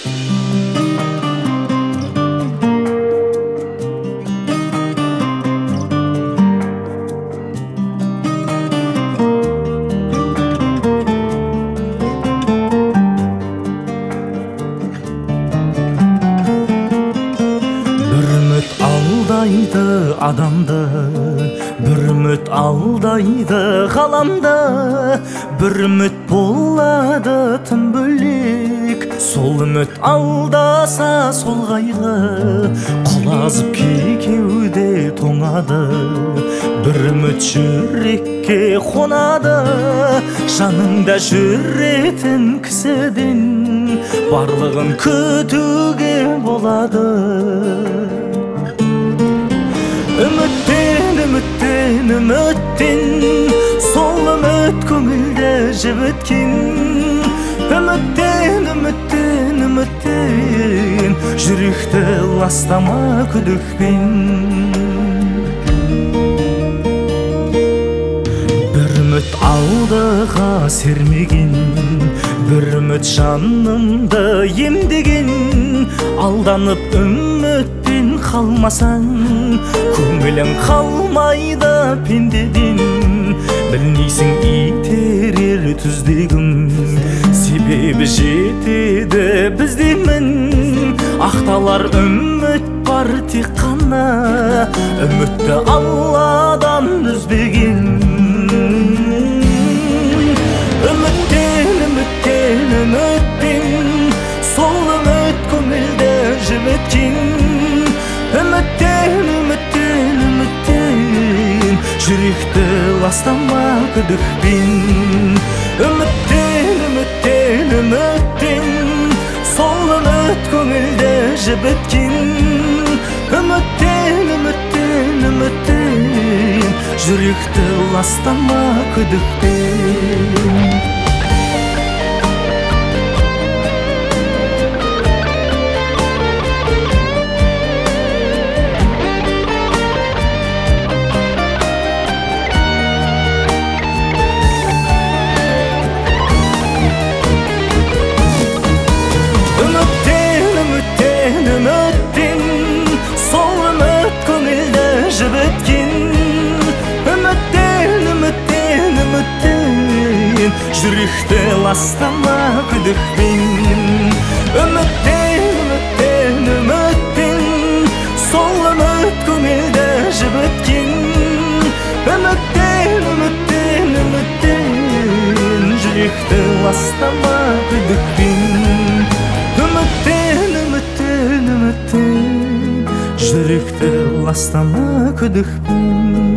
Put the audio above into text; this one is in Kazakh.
Алдайды адамды, бір үміт алдайды ғаламда. Бір үміт болады тым бөлек, сол үміт алдаса сол қайғы. Құлазып кеуде тоңады, бір үміт жүрекке қонады. Жаныңда жүретін кісіден барлығын күтуге болады. Үміттен, үміттен, үміттен, сол үміт көңілді жібіткен. Үміттен, үміттен, үміттен, жүректі ластама күдікпен. Бір үміт алдыға сермеген, бір үміт жанымды емдеген. Алданып үмітпен қалмасаң, көңілің қалмайды пендеден. Білмейсің итерер түздегім, себебі жетеді біздемін. Ақталар үміт бар тек қана, үмітті Алладан үзбеген. Үміттен, үміттен, үміттен, сол үміт көңілді жібіткен. Үміттен, үміттен, үміттен, жүректі ластама күдікпен. Үміттен, үміттен, үміттен, сол үміт көңілді жібіткен. Үміттен, үміттен, үміттен, жүректі ластама күдікпен. Үміттен, сол үміт көңілді жібіткен. Үміттен, үміттен, үміттен, жүректі ластама күдікпен. Үміттен, үміттен, үміттен, сол үміт көңілді жібіткен. Үміттен, үміттен, үміттен, жүректі ластама күдікпен. Үміттен, үміттен, үміттен, жүректі ластама күдікпен.